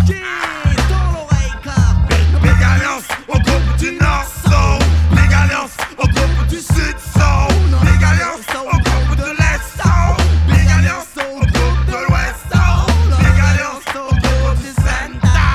dans l'oreille car Big Alliance au groupe du Nord Soul. Big Alliance au groupe du Sud Soul. Big Alliance au groupe de l'Est Soul. Big Alliance au groupe de l'Ouest Soul. Big Alliance au groupe du Centre.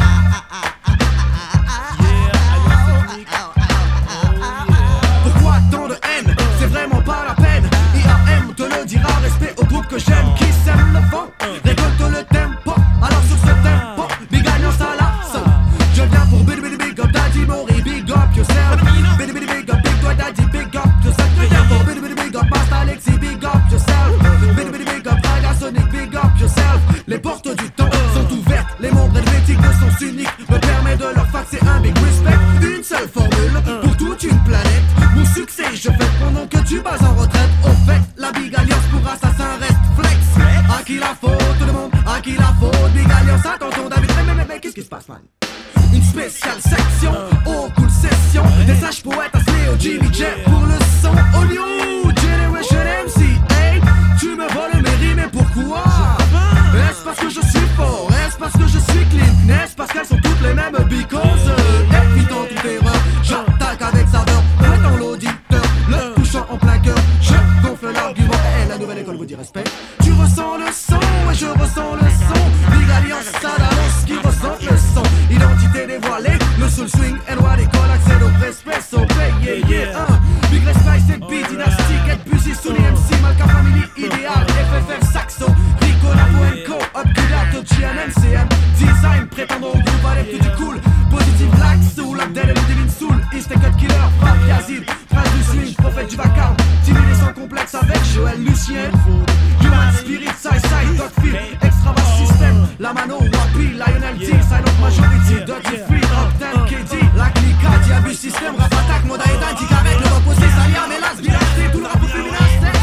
Pourquoi tant de haine? C'est vraiment pas la peine. IAM te le dira, respect au groupe que j'aime. Qui sème le vent, récolte le tempo. Alors sur ce tempo, Big Alliance à la sauce. Je viens pour big up Daddy Mori, big up yourself. Big up Big Boy Daddy, big up yourself. Je viens pour big up Master Alexis, big up yourself. Big up Raga Sonic, big up yourself. Les portes du temps sont ouvertes, les membres helvétiques de sens unique me permet de leur faxer un big respect. Une seule formule pour toute une planète. Mon succès je fais pendant que tu bats en retraite. Au fait, la Big Alliance pour assassin reste flex. À qui la faute tout le monde, à qui la faute? Big Alliance à tonton David. Mais qu'est-ce qui se passe, man? Une spéciale section, oh cool session. Des sages poètes assis au Jimmy J pour le son. Oh new Generation MC, hey, tu me voles mes rimes, mais pourquoi? Est-ce parce que je suis fort? Est-ce parce que je suis clean? Est-ce parce qu'elles sont toutes les mêmes? Because évitant toute erreur, j'attaque avec saveur, mettant l'auditeur, le touchant en plein cœur. Je gonfle l'argument, et la nouvelle école vous dit respect. Tu ressens le son, et je ressens le son. Big Alliance, ça d'avance qui ressent le son. Identité dévoilée, le soul swing, NY l'école, accède au Prespresso. Yeah, yeah, Big respect, c'est beat, dynastique, Ed Busy, Sunny MC, Malka Family, Idéal, FFR, Saxo, Rico, Napoenco, Upgrade, GNMCM, Design, prétendant au groupe à l'air du cool. Positive Black Soul, Abdel et le Divine Soul, East Cut Killer, Fab Yazid, Prince du Swing, Prophète du Vacarme, timide et sans complexe avec Joël Lucien, Human Spirit, Side, Dogfield, Extra Bass System, La Mano, Wapi, Lionel T, Silent Majority, Dirty Free, Uptown KD, La Clica, Diabus System, Rap Attack, Moda et Dan, Ticarek, le rap aussi, Salia, Mélas, Bilacté, tout le rap au féminin,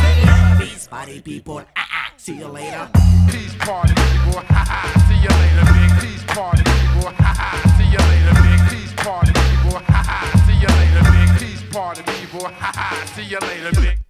peace party people, see you later. Peace party people, see you later, big. Peace party people, see you later, big. Peace party people, see you later, big. Peace party people, see you later, big.